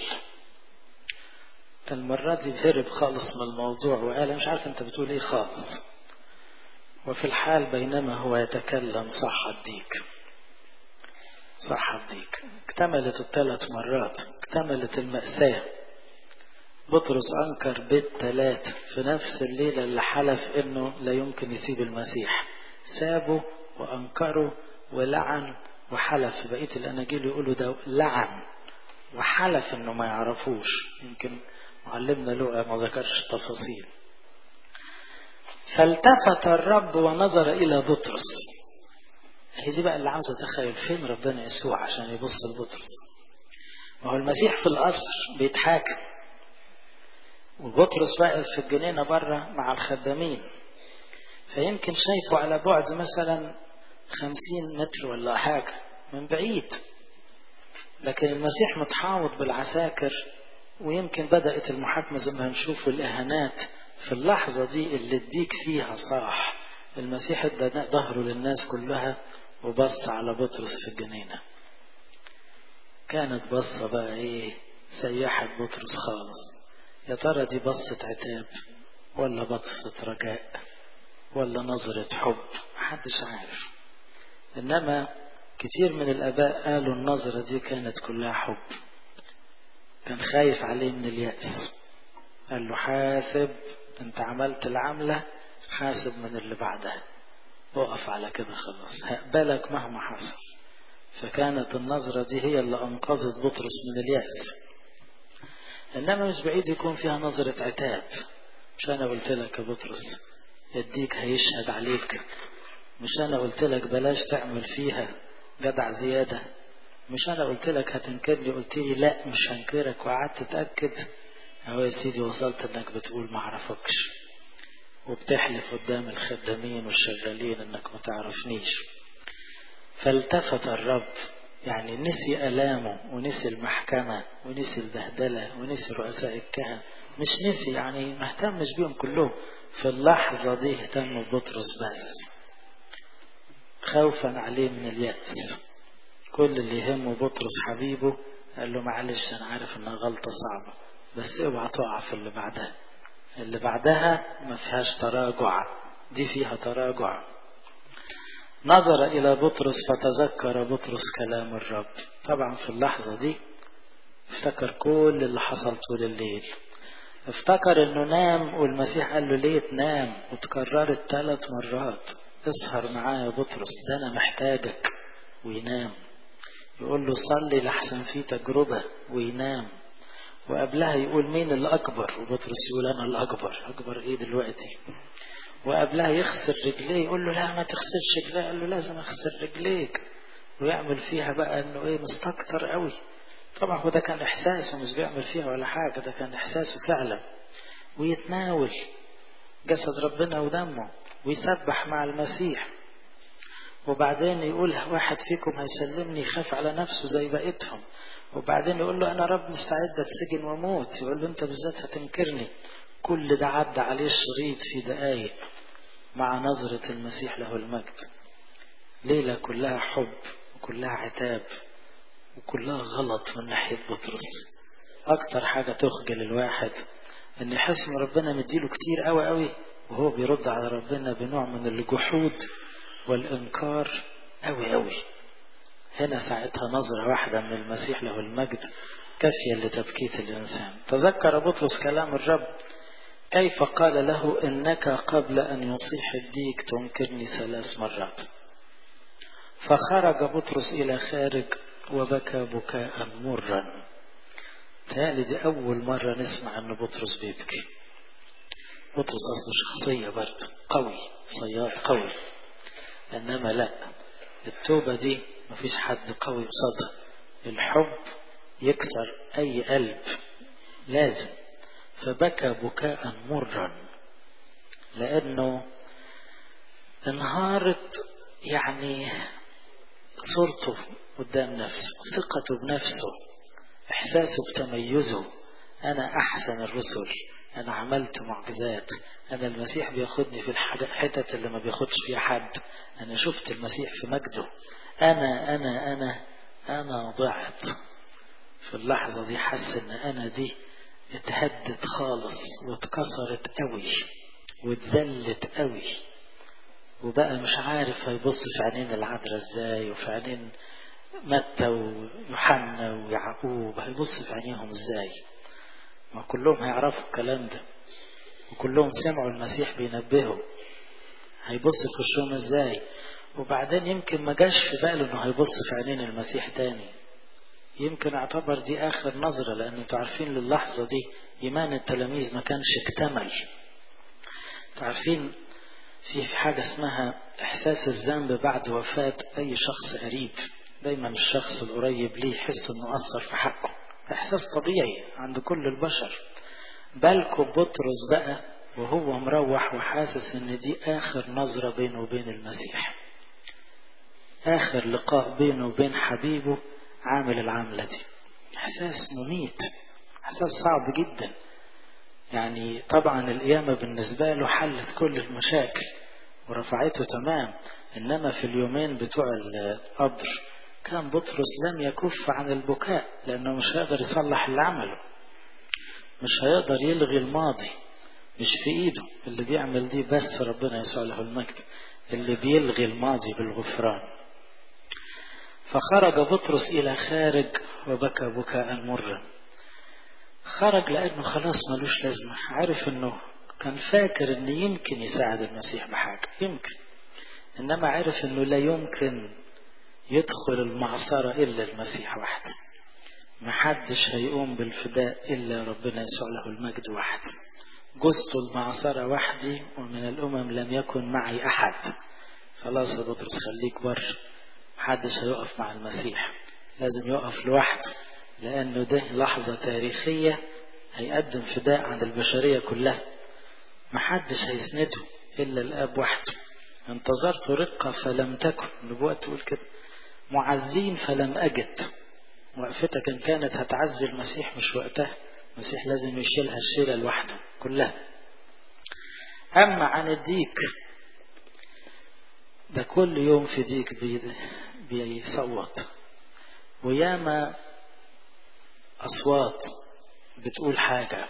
المرة دي هرب خالص من الموضوع وقال مش عارف أنت بتقول إيه خالص. وفي الحال بينما هو يتكلم صح الديك، صح الديك. اكتملت الثلاث مرات، اكتملت المأساة. بطرس أنكر بالثلاث في نفس الليلة اللي حلف إنه لا يمكن يسيب المسيح، سابه وأنكره ولعن وحلف. بقية الأناجيل يقولوا ده لعن وحلف إنه ما يعرفوش. يمكن معلمنا لوقا ما ذكرش تفاصيل. فالتفت الرب ونظر إلى بطرس. هي دي بقى اللي عاوز أتخيل فين ربنا يسوع عشان يبص لبطرس. وهو المسيح في القصر بيتحاكم، وبطرس واقف في الجنينة بره مع الخدامين. فيمكن شايفه على بعد مثلا خمسين متر ولا حاجة من بعيد، لكن المسيح متحاوط بالعساكر، ويمكن بدأت المحاكمة زي ما هنشوف الإهانات في اللحظة دي اللي اديك فيها صاح. المسيح ادى ظهره للناس كلها وبص على بطرس في الجنينة. كانت بصة بقى ايه، سيحت بطرس خالص. يا ترى دي بصة عتاب ولا بصة رجاء ولا نظرة حب؟ محدش عارف. إنما كتير من الآباء قالوا النظرة دي كانت كلها حب. كان خايف عليه من اليأس، قال له حاسب، انت عملت العملة، حاسب من اللي بعدها، وقف على كده خلاص، هقبلك مهما حصل. فكانت النظرة دي هي اللي أنقذت بطرس من اليأس. إنما مش بعيد يكون فيها نظرة عتاب. مش أنا قلت لك يا بطرس يديك هيشهد عليك؟ مش أنا قلت لك بلاش تعمل فيها جدع زيادة؟ مش أنا قلت لك هتنكرني؟ قلت لي لا مش هنكرك، وقعدت تتأكد. أهو يا سيدي وصلت إنك بتقول ما عرفكش، وبتحلف قدام الخدامين والشغالين إنك ما تعرفنيش. فالتفت الرب، يعني نسي ألامه ونسي المحكمة ونسي البهدلة ونسي رؤساء الكهنة، مش نسي يعني ما اهتمش بيهم كلهم. في اللحظة دي اهتم ببطرس بس، خوفا عليه من اليأس. كل اللي يهمه بطرس حبيبه، قال له معلش أنا عارف إنها غلطة صعبة، بس اوعى تقع في اللي بعدها. اللي بعدها ما فيهاش تراجع، دي فيها تراجع. نظر إلى بطرس فتذكر بطرس كلام الرب. طبعا في اللحظة دي افتكر كل اللي حصل طول الليل. افتكر انه نام والمسيح قال له ليه تنام، وتكررت ثلاث مرات اسهر معايا يا بطرس، ده انا محتاجك. وينام. يقول له صلي لحسن في تجربة، وينام. وقبلها يقول مين اللي أكبر، وبطرس يقول أنا الأكبر. أكبر إيه دلوقتي؟ وقبلها يخسر رجليه، يقول له لا ما تخسرش رجليه، قال له لازم أخسر رجليك. ويعمل فيها بقى أنه إيه مستكتر قوي. طبعا هو ده كان إحساسه، مش بيعمل فيها ولا حاجة، ده كان إحساسه فعلا. ويتناول جسد ربنا ودمه ويسبح مع المسيح. وبعدين يقول واحد فيكم هيسلمني يخاف على نفسه زي بقيتهم. وبعدين يقول له أنا رب مستعد أتسجن وموت، يقول له أنت بالذات هتنكرني. كل ده عدى عليه الشريط في دقايق مع نظرة المسيح له المجد. ليلة كلها حب وكلها عتاب وكلها غلط من ناحية بطرس. أكتر حاجة تخجل الواحد أن يحس ان ربنا مديله كتير قوي قوي، وهو بيرد على ربنا بنوع من الجحود والإنكار قوي قوي. هنا ساعتها نظرة واحدة من المسيح له المجد كافية لتبكيت الإنسان. تذكر بطرس كلام الرب كيف قال له إنك قبل أن يصيح الديك تنكرني ثلاث مرات. فخرج بطرس إلى خارج وبكى بكاء مرا. تهيألي دي أول مرة نسمع أن بطرس بيبكي. بطرس أصله شخصية برضه قوي، صياد قوي، إنما لا، التوبة دي مفيش حد قوي قصادها. الحب يكسر أي قلب لازم. فبكى بكاء مرا لأنه انهارت يعني صورته قدام نفسه، ثقته بنفسه، إحساسه بتميزه. أنا أحسن الرسل، أنا عملت معجزات، أنا المسيح بياخدني في الحتت اللي ما بياخدش فيها حد، أنا شفت المسيح في مجده. أنا أنا أنا أنا ضعت. في اللحظة دي حس إن أنا دي اتهدت خالص واتكسرت قوي واتزلت قوي، وبقى مش عارف هيبص في عينين العذراء ازاي، وفي عينين متى ويوحنا ويعقوب هيبص في عينيهم ازاي. ما كلهم هيعرفوا الكلام ده، وكلهم سمعوا المسيح بينبهوا، هيبص في وشهم ازاي. وبعدين يمكن ما جاش في باله انه هيبص في عينين المسيح تاني، يمكن اعتبر دي اخر نظرة، لان انتوا عارفين للحظة دي ايمان التلاميذ ما كانش اكتمل. انتوا عارفين في حاجة اسمها احساس الذنب بعد وفاة اي شخص قريب. دايما الشخص القريب ليه يحس انه اثر في حقه، احساس طبيعي عند كل البشر. بالكم بطرس بقى وهو مروح وحاسس ان دي اخر نظرة بينه وبين المسيح، اخر لقاء بينه وبين حبيبه عامل العملة دي. احساس مميت، احساس صعب جدا. يعني طبعا القيامة بالنسبة له حلت كل المشاكل ورفعته تمام، انما في اليومين بتوع القبر كان بطرس لم يكف عن البكاء، لانه مش هيقدر يصلح اللي عمله، مش هيقدر يلغي الماضي، مش في ايده. اللي بيعمل دي بس ربنا يسوع له المجد، اللي بيلغي الماضي بالغفران. فخرج بطرس الى خارج وبكى بكاء مرا. خرج لانه خلاص ملوش لازمة، عارف انه كان فاكر ان يمكن يساعد المسيح بحاجة، يمكن، انما عارف انه لا يمكن يدخل المعصرة الا المسيح وحده. محدش هيقوم بالفداء الا ربنا يسوع له المجد وحده. جزت المعصرة وحدي ومن الامم لم يكن معي احد. خلاص يا بطرس خليك بر، محدش هيقف مع المسيح، لازم يقف لوحده، لانه ده لحظة تاريخية هيقدم فداء عن البشرية كلها. محدش هيسنده الا الاب وحده. انتظرت رقة فلم تكن، النبوة تقول كده، معزين فلم اجد. وقفتك ان كانت هتعزي المسيح مش وقتها، المسيح لازم يشيلها الشيلة لوحده كلها. اما عن الديك ده كل يوم في ديك بيصوت، وياما أصوات بتقول حاجة.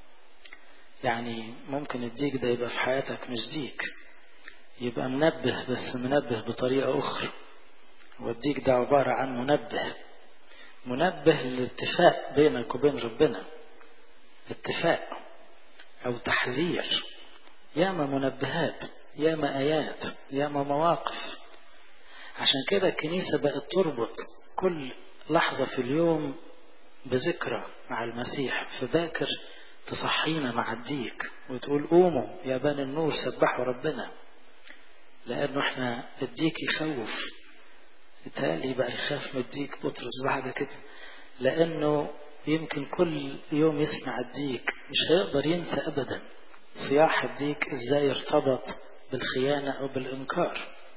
يعني ممكن الديك ده يبقى في حياتك مش ديك، يبقى منبه، بس منبه بطريقة أخرى. والديك ده عبارة عن منبه، منبه للاتفاق بينك وبين ربنا، اتفاق أو تحذير. ياما منبهات، ياما آيات، ياما مواقف. عشان كده الكنيسة بقت تربط كل لحظة في اليوم بذكرى مع المسيح. في باكر تصحينا مع الديك وتقول قوموا يا بني النور سبحوا ربنا، لأنه احنا الديك يخوف. التالي بقى يخاف من الديك بطرس بعد كده، لأنه يمكن كل يوم يسمع الديك مش هيقدر ينسى أبدا صياح الديك ازاي ارتبط بالخيانة أو بالإنكار.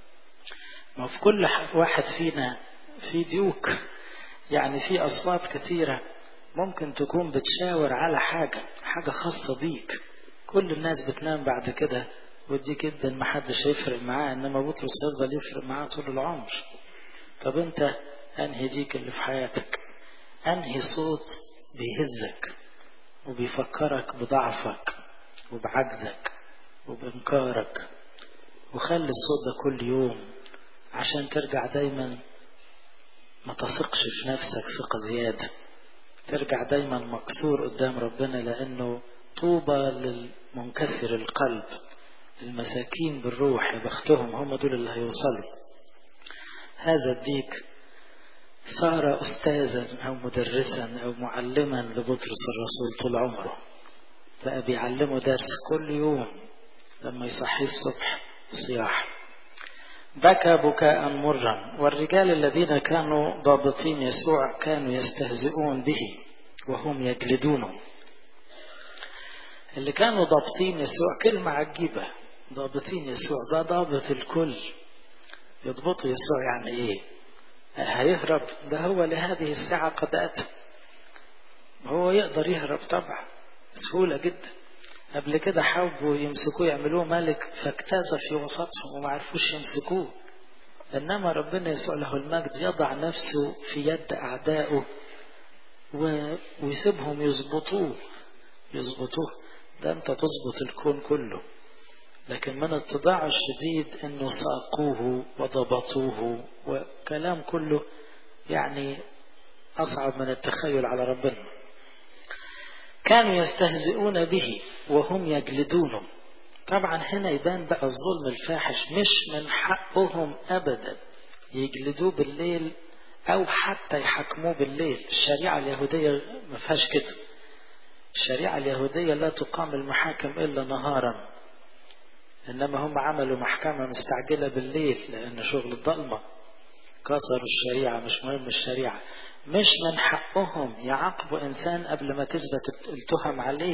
ما في كل واحد فينا في ديوك، يعني في أصوات كثيرة ممكن تكون بتشاور على حاجة حاجة خاصة بيك. كل الناس بتنام بعد كده ودي جدا محدش هيفرق معاه، إنما بطرس يفضل يفرق معاه طول العمر. طب أنت أنهي ديك اللي في حياتك؟ أنهي صوت بيهزك وبيفكرك بضعفك وبعجزك وبإنكارك؟ وخلي الصوت ده كل يوم عشان ترجع دايما ما تثقش في نفسك ثقة زيادة، ترجع دايما مكسور قدام ربنا، لأنه طوبى للمنكسر القلب، المساكين بالروح يا بختهم، هم دول اللي هيوصلوا. هذا الديك صار أستاذا أو مدرسا أو معلما لبطرس الرسول طول عمره، بقى بيعلمه درس كل يوم لما يصحي الصبح صياح. بكى بكاء مرا. والرجال الذين كانوا ضابطين يسوع كانوا يستهزئون به وهم يجلدونه. اللي كانوا ضابطين يسوع كلمة عجيبة، ضابطين يسوع، ده ضابط الكل. يضبطوا يسوع يعني ايه؟ هيهرب؟ ده هو لهذه الساعة قد أتى. هو يقدر يهرب طبعا بسهولة جدا. قبل كده حاولوا يمسكوه يعملوه ملك فاكتسى في وسطهم وما عرفوش يمسكوه، إنما ربنا يسوع له المجد يضع نفسه في يد أعدائه ويسيبهم يضبطوه يضبطوه. ده أنت تضبط الكون كله، لكن من اتضاعه الشديد أنه ساقوه وضبطوه، وكلام كله يعني أصعب من التخيل على ربنا. كانوا يستهزئون به وهم يجلدونه. طبعا هنا يبان بقى الظلم الفاحش، مش من حقهم أبدا يجلدوه بالليل أو حتى يحكموه بالليل. الشريعة اليهودية ما فيهاش كده. الشريعة اليهودية لا تقام المحاكم إلا نهارا، إنما هم عملوا محكمة مستعجلة بالليل لأن شغل الضلمة، كسروا الشريعة. مش مهم الشريعة، مش من حقهم يعاقبوا إنسان قبل ما تثبت التهم عليه،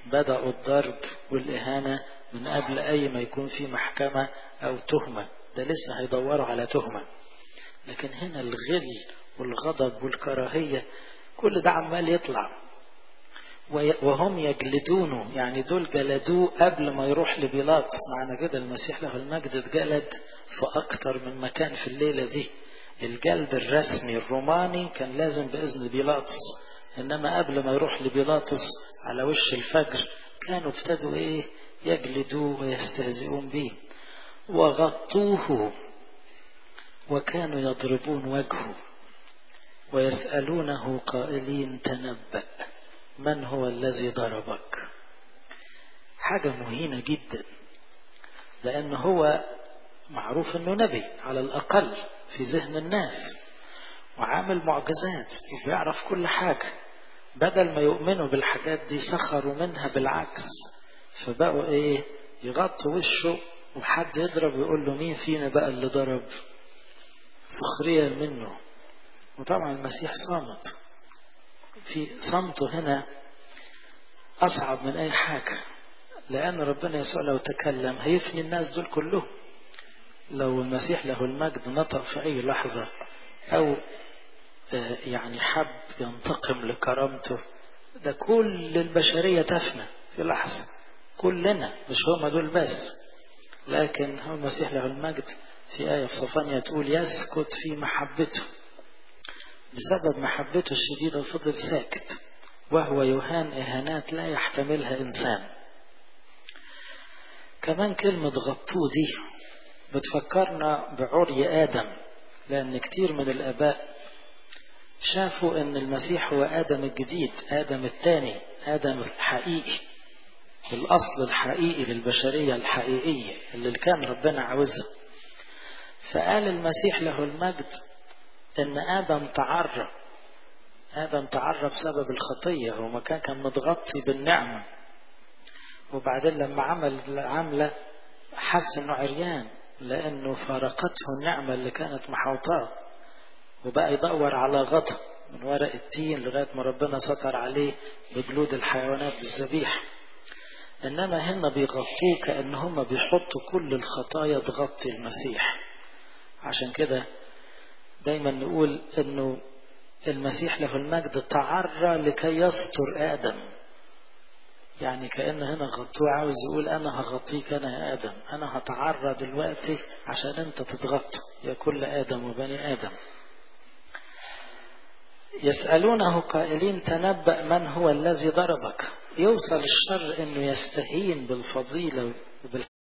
بدأوا الضرب والإهانة من قبل أي ما يكون في محكمة أو تهمة، ده لسه هيدوروا على تهمة. لكن هنا الغل والغضب والكراهية كل ده عمال يطلع. وهم يجلدونه، يعني دول جلدوه قبل ما يروح لبيلاطس. معنى كده المسيح له المجد اتجلد في أكتر من مكان في الليلة دي. الجلد الرسمي الروماني كان لازم بإذن بيلاطس، إنما قبل ما يروح لبيلاطس على وش الفجر كانوا ابتدوا إيه يجلدوه ويستهزئون به. وغطوه وكانوا يضربون وجهه ويسألونه قائلين تنبأ من هو الذي ضربك. حاجة مهينة جدا، لأن هو معروف أنه نبي على الأقل في ذهن الناس، وعامل معجزات وبيعرف كل حاجة. بدل ما يؤمنوا بالحاجات دي سخروا منها بالعكس، فبقوا إيه يغطوا وشه، وحد يضرب يقول له مين فينا بقى اللي ضرب، سخرية منه. وطبعا المسيح صامت، في صمته هنا أصعب من أي حاجة، لأن ربنا يسوع لو تكلم هيفني الناس دول كلهم. لو المسيح له المجد نطق في أي لحظة أو يعني حب ينتقم لكرامته، ده كل البشرية تفنى في لحظة، كلنا، مش هم دول بس. لكن هو المسيح له المجد في آية في صفانيا تقول يسكت في محبته، بسبب محبته الشديدة فضل ساكت، وهو يهان إهانات لا يحتملها إنسان. كمان كلمة غطوه دي بتفكرنا بعري آدم، لأن كتير من الآباء شافوا أن المسيح هو آدم الجديد، آدم الثاني، آدم الحقيقي، الأصل الحقيقي للبشرية الحقيقية اللي كان ربنا عاوزها. فقال المسيح له المجد أن آدم تعرى، آدم تعرى بسبب الخطية، هو ما كان كان متغطي بالنعمة، وبعدين لما عمل العملة حس أنه عريان لأنه فارقته النعمة اللي كانت محوطاه، وبقى يدور على غطاء من ورق التين لغاية ما ربنا ستر عليه بجلود الحيوانات بالذبيحة. إنما هنا بيغطوه كأن هم بيحطوا كل الخطايا تغطي المسيح. عشان كده دايما نقول إنه المسيح له المجد تعرى لكي يستر آدم، يعني كأن هنا غطوه عاوز يقول أنا هغطيك أنا يا آدم، أنا هتعرى دلوقتي عشان أنت تتغطى يا كل آدم وبني آدم. يسألونه قائلين تنبأ من هو الذي ضربك. يوصل الشر إنه يستهين بالفضيلة وبال